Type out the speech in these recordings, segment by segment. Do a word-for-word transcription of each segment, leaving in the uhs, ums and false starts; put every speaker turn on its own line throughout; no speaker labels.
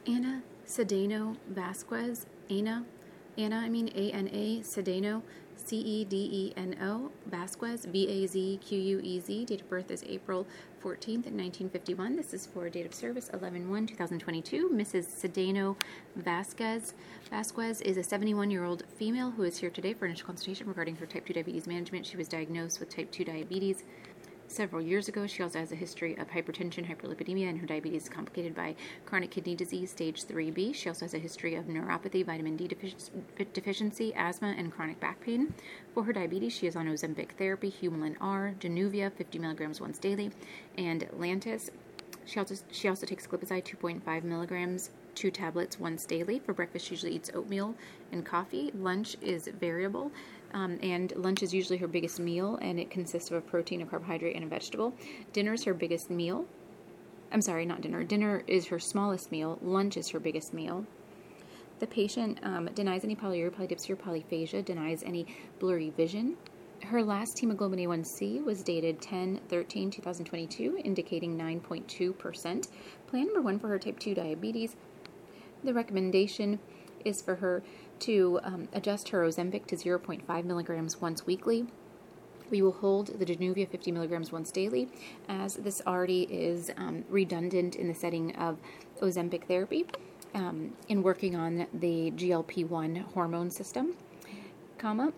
Ana Cedeno Vasquez, Ana, Ana, I mean A N A, Cedeno, C E D E N O, Vasquez, V A Z Q U E Z. Date of birth is April fourteenth, nineteen fifty-one. This is for date of service eleven one twenty twenty-two. Missus Cedeno Vasquez. Vasquez is a seventy-one-year-old female who is here today for initial consultation regarding her type two diabetes management. She was diagnosed with type two diabetes several years ago. She also has a history of hypertension, hyperlipidemia, and her diabetes is complicated by chronic kidney disease, stage three B. She also has a history of neuropathy, vitamin D defici- deficiency, asthma, and chronic back pain. For her diabetes, she is on Ozempic therapy, Humulin R, Januvia, fifty milligrams once daily, and Lantus. She also, she also takes glipizide, two point five milligrams, two tablets once daily. For breakfast, she usually eats oatmeal and coffee. Lunch is variable, um, and lunch is usually her biggest meal, and it consists of a protein, a carbohydrate, and a vegetable. Dinner is her biggest meal. I'm sorry, not dinner. Dinner is her smallest meal. Lunch is her biggest meal. The patient um, denies any polyuria, polydipsia, or polyphagia, denies any blurry vision. Her last hemoglobin A one C was dated ten thirteen twenty twenty-two, indicating nine point two percent. Plan number one for her type two diabetes. The recommendation is for her to um, adjust her Ozempic to zero point five milligrams once weekly. We will hold the Januvia fifty milligrams once daily, as this already is um, redundant in the setting of Ozempic therapy um, in working on the G L P one hormone system, comma.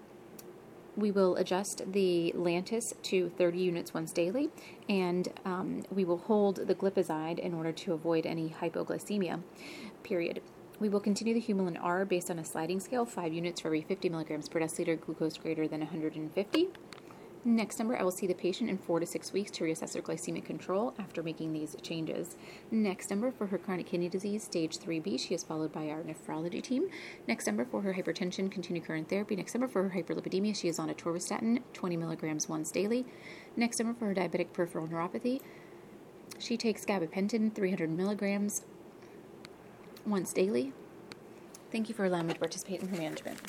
We will adjust the Lantus to thirty units once daily, and um, we will hold the glipizide in order to avoid any hypoglycemia, period. We will continue the Humulin R based on a sliding scale, five units for every fifty milligrams per deciliter, glucose greater than one hundred fifty. Next number, I will see the patient in four to six weeks to reassess her glycemic control after making these changes. Next number, for her chronic kidney disease, stage three B, she is followed by our nephrology team. Next number, for her hypertension, continue current therapy. Next number, for her hyperlipidemia, she is on atorvastatin, twenty milligrams once daily. Next number, for her diabetic peripheral neuropathy, she takes gabapentin, three hundred milligrams once daily. Thank you for allowing me to participate in her management.